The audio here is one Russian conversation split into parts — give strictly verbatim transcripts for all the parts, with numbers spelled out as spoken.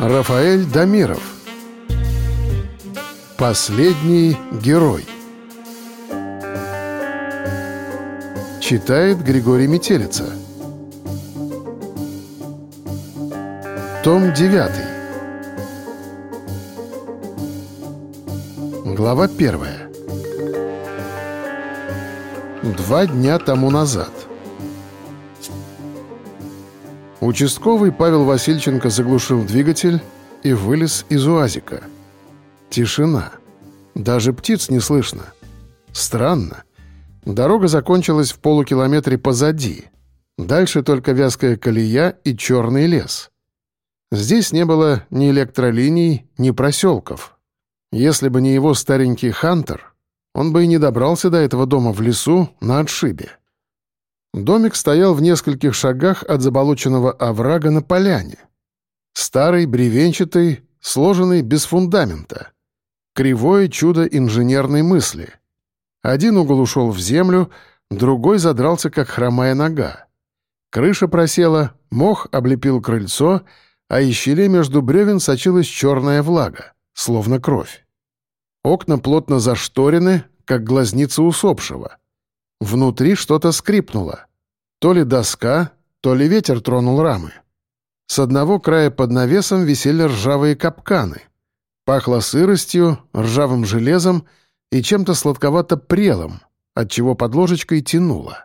Рафаэль Дамиров. Последний герой. Читает Григорий Метелица. Том девятый. Глава первая. Два дня тому назад. Участковый Павел Васильченко заглушил двигатель и вылез из УАЗика. Тишина. Даже птиц не слышно. Странно. Дорога закончилась в полукилометре позади. Дальше только вязкая колея и черный лес. Здесь не было ни электролиний, ни проселков. Если бы не его старенький «Хантер», он бы и не добрался до этого дома в лесу на отшибе. Домик стоял в нескольких шагах от заболоченного оврага на поляне. Старый, бревенчатый, сложенный без фундамента. Кривое чудо инженерной мысли. Один угол ушел в землю, другой задрался, как хромая нога. Крыша просела, мох облепил крыльцо, а из щелей между бревен сочилась черная влага, словно кровь. Окна плотно зашторены, как глазницы усопшего. Внутри что-то скрипнуло. То ли доска, то ли ветер тронул рамы. С одного края под навесом висели ржавые капканы. Пахло сыростью, ржавым железом и чем-то сладковато-прелым, отчего под ложечкой тянуло.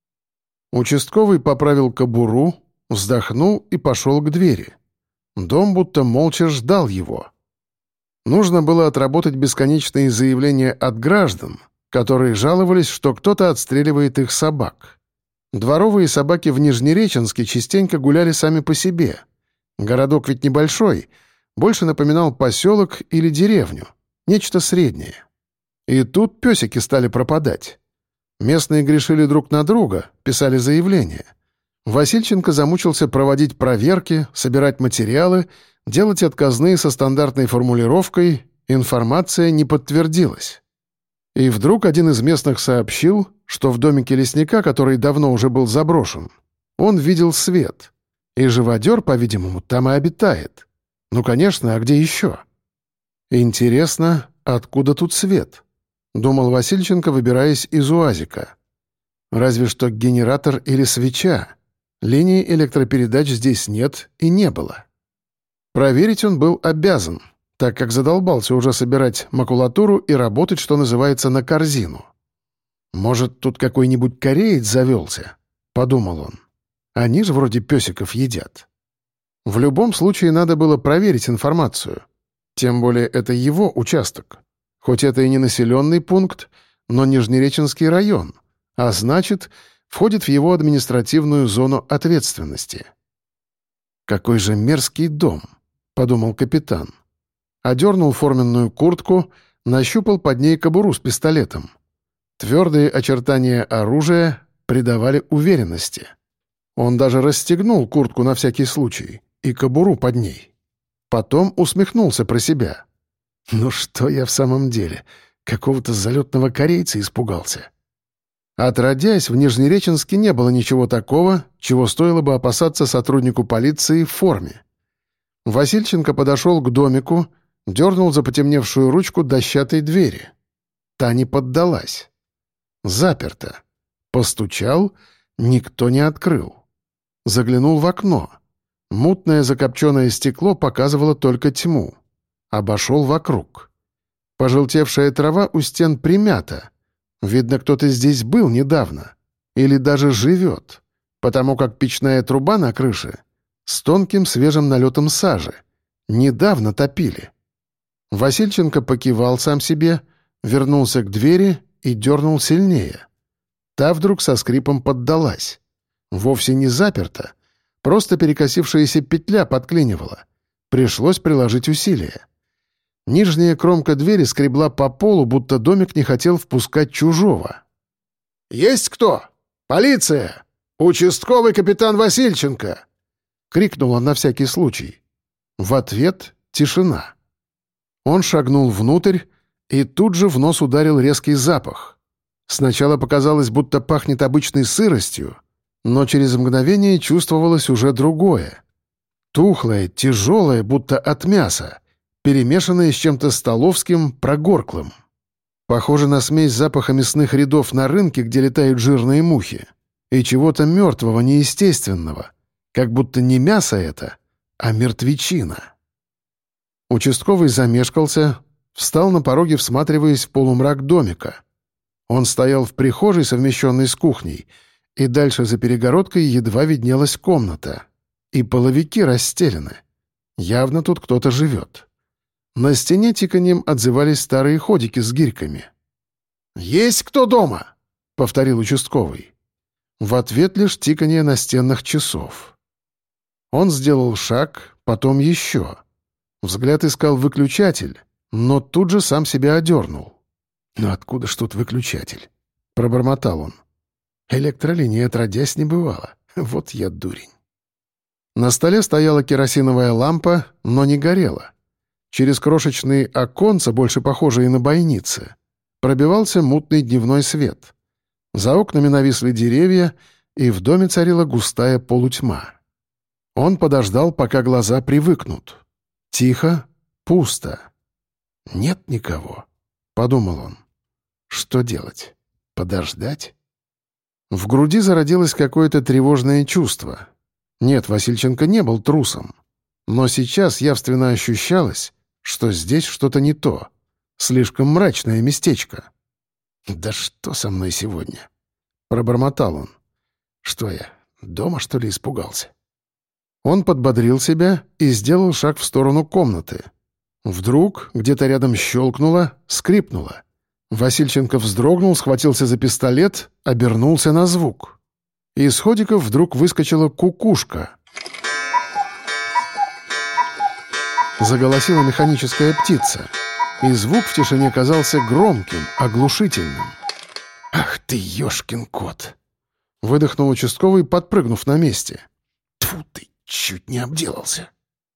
Участковый поправил кобуру, вздохнул и пошел к двери. Дом будто молча ждал его. Нужно было отработать бесконечные заявления от граждан, которые жаловались, что кто-то отстреливает их собак. Дворовые собаки в Нижнереченске частенько гуляли сами по себе. Городок ведь небольшой, больше напоминал поселок или деревню, нечто среднее. И тут песики стали пропадать. Местные грешили друг на друга, писали заявления. Васильченко замучился проводить проверки, собирать материалы, делать отказные со стандартной формулировкой «информация не подтвердилась». И вдруг один из местных сообщил, что в домике лесника, который давно уже был заброшен, он видел свет. И живодер, по-видимому, там и обитает. Ну, конечно, а где еще? Интересно, откуда тут свет? Думал Васильченко, выбираясь из УАЗика. Разве что генератор или свеча. Линии электропередач здесь нет и не было. Проверить он был обязан, так как задолбался уже собирать макулатуру и работать, что называется, на корзину. «Может, тут какой-нибудь кореец завелся?» — подумал он. «Они же вроде песиков едят». В любом случае надо было проверить информацию. Тем более это его участок. Хоть это и не населенный пункт, но Нижнереченский район, а значит, входит в его административную зону ответственности. «Какой же мерзкий дом», — подумал капитан. Одернул форменную куртку, нащупал под ней кобуру с пистолетом. Твердые очертания оружия придавали уверенности. Он даже расстегнул куртку на всякий случай и кобуру под ней. Потом усмехнулся про себя. «Ну что я в самом деле? Какого-то залетного корейца испугался». Отродясь, в Нижнереченске не было ничего такого, чего стоило бы опасаться сотруднику полиции в форме. Васильченко подошел к домику, дернул за потемневшую ручку дощатой двери. Та не поддалась. Заперто. Постучал, никто не открыл. Заглянул в окно. Мутное закопченное стекло показывало только тьму. Обошел вокруг. Пожелтевшая трава у стен примята. Видно, кто-то здесь был недавно. Или даже живет, потому как печная труба на крыше с тонким свежим налетом сажи. Недавно топили. Васильченко покивал сам себе, вернулся к двери и дернул сильнее. Та вдруг со скрипом поддалась. Вовсе не заперта, просто перекосившаяся петля подклинивала. Пришлось приложить усилия. Нижняя кромка двери скребла по полу, будто домик не хотел впускать чужого. «Есть кто? Полиция! Участковый капитан Васильченко!» — крикнул он на всякий случай. В ответ — тишина. Он шагнул внутрь, и тут же в нос ударил резкий запах. Сначала показалось, будто пахнет обычной сыростью, но через мгновение чувствовалось уже другое. Тухлое, тяжелое, будто от мяса, перемешанное с чем-то столовским, прогорклым. Похоже на смесь запаха мясных рядов на рынке, где летают жирные мухи, и чего-то мертвого, неестественного, как будто не мясо это, а мертвечина. Участковый замешкался, встал на пороге, всматриваясь в полумрак домика. Он стоял в прихожей, совмещенной с кухней, и дальше за перегородкой едва виднелась комната. И половики расстелены. Явно тут кто-то живет. На стене тиканьем отзывались старые ходики с гирьками. «Есть кто дома?» — повторил участковый. В ответ лишь тиканье настенных часов. Он сделал шаг, потом еще. Взгляд искал выключатель, но тут же сам себя одернул. «Ну откуда ж тут выключатель?» — пробормотал он. «Электролинии отродясь не бывало. Вот я дурень». На столе стояла керосиновая лампа, но не горела. Через крошечные оконца, больше похожие на бойницы, пробивался мутный дневной свет. За окнами нависли деревья, и в доме царила густая полутьма. Он подождал, пока глаза привыкнут. Тихо, пусто. «Нет никого», — подумал он. «Что делать? Подождать?» В груди зародилось какое-то тревожное чувство. Нет, Васильченко не был трусом. Но сейчас явственно ощущалось, что здесь что-то не то. Слишком мрачное местечко. «Да что со мной сегодня?» — пробормотал он. «Что я, дома, что ли, испугался?» Он подбодрил себя и сделал шаг в сторону комнаты. Вдруг где-то рядом щелкнуло, скрипнуло. Васильченко вздрогнул, схватился за пистолет, обернулся на звук. Из ходиков вдруг выскочила кукушка. Заголосила механическая птица, и звук в тишине казался громким, оглушительным. «Ах ты, ёшкин кот!» — выдохнул участковый, подпрыгнув на месте. «Тьфу ты, чуть не обделался!»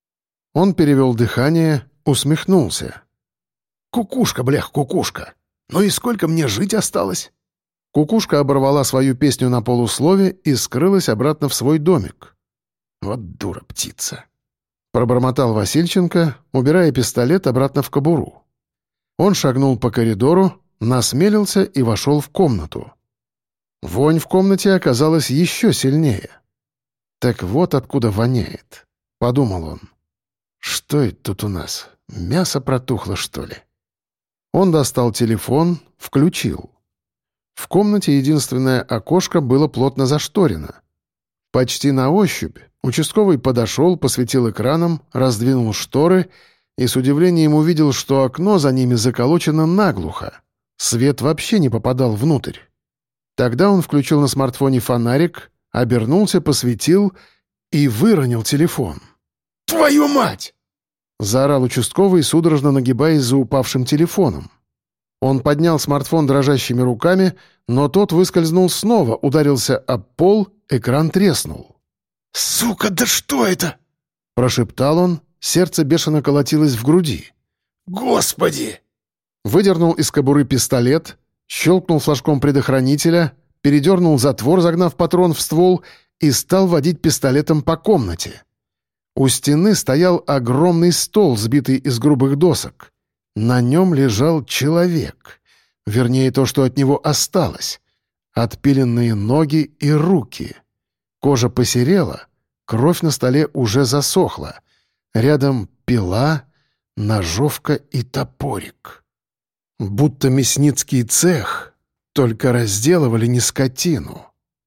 Он перевел дыхание, усмехнулся. «Кукушка, блях, кукушка! Ну и сколько мне жить осталось?» Кукушка оборвала свою песню на полуслове и скрылась обратно в свой домик. «Вот дура птица!» — пробормотал Васильченко, убирая пистолет обратно в кобуру. Он шагнул по коридору, насмелился и вошел в комнату. Вонь в комнате оказалась еще сильнее. «Так вот откуда воняет», — подумал он. «Что это тут у нас? Мясо протухло, что ли?» Он достал телефон, включил. В комнате единственное окошко было плотно зашторено. Почти на ощупь участковый подошел, посветил экраном, раздвинул шторы и с удивлением увидел, что окно за ними заколочено наглухо. Свет вообще не попадал внутрь. Тогда он включил на смартфоне фонарик, обернулся, посветил и выронил телефон. «Твою мать!» — заорал участковый, судорожно нагибаясь за упавшим телефоном. Он поднял смартфон дрожащими руками, но тот выскользнул снова, ударился об пол, экран треснул. «Сука, да что это?» — прошептал он, сердце бешено колотилось в груди. «Господи!» Выдернул из кобуры пистолет, щелкнул флажком предохранителя, передернул затвор, загнав патрон в ствол, и стал водить пистолетом по комнате. У стены стоял огромный стол, сбитый из грубых досок. На нем лежал человек, вернее, то, что от него осталось. Отпиленные ноги и руки. Кожа посерела, кровь на столе уже засохла. Рядом пила, ножовка и топорик. Будто мясницкий цех, только разделывали не скотину.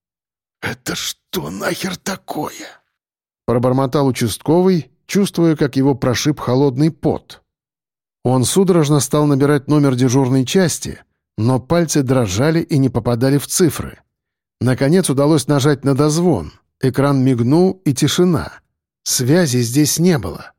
«Это что нахер такое?» Пробормотал участковый, чувствуя, как его прошиб холодный пот. Он судорожно стал набирать номер дежурной части, но пальцы дрожали и не попадали в цифры. Наконец удалось нажать на дозвон. Экран мигнул, и тишина. Связи здесь не было.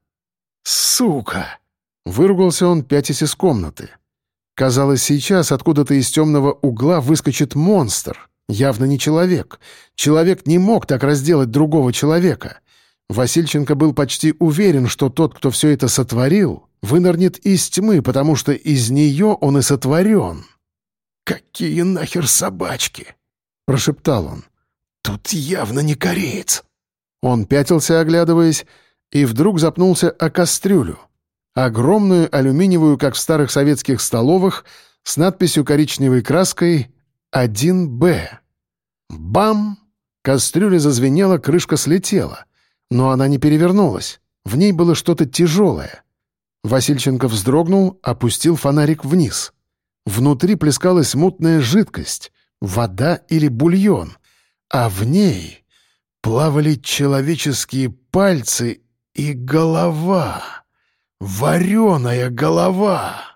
«Сука!» — выругался он, пятясь из комнаты. Казалось, сейчас откуда-то из темного угла выскочит монстр. Явно не человек. Человек не мог так разделать другого человека. Васильченко был почти уверен, что тот, кто все это сотворил, вынырнет из тьмы, потому что из нее он и сотворен. «Какие нахер собачки?» — прошептал он. «Тут явно не кореец». Он пятился, оглядываясь, и вдруг запнулся о кастрюлю. Огромную алюминиевую, как в старых советских столовых, с надписью коричневой краской один бэ. Бам! Кастрюля зазвенела, крышка слетела. Но она не перевернулась. В ней было что-то тяжелое. Васильченко вздрогнул, опустил фонарик вниз. Внутри плескалась мутная жидкость, вода или бульон, а в ней плавали человеческие пальцы и голова. Вареная голова!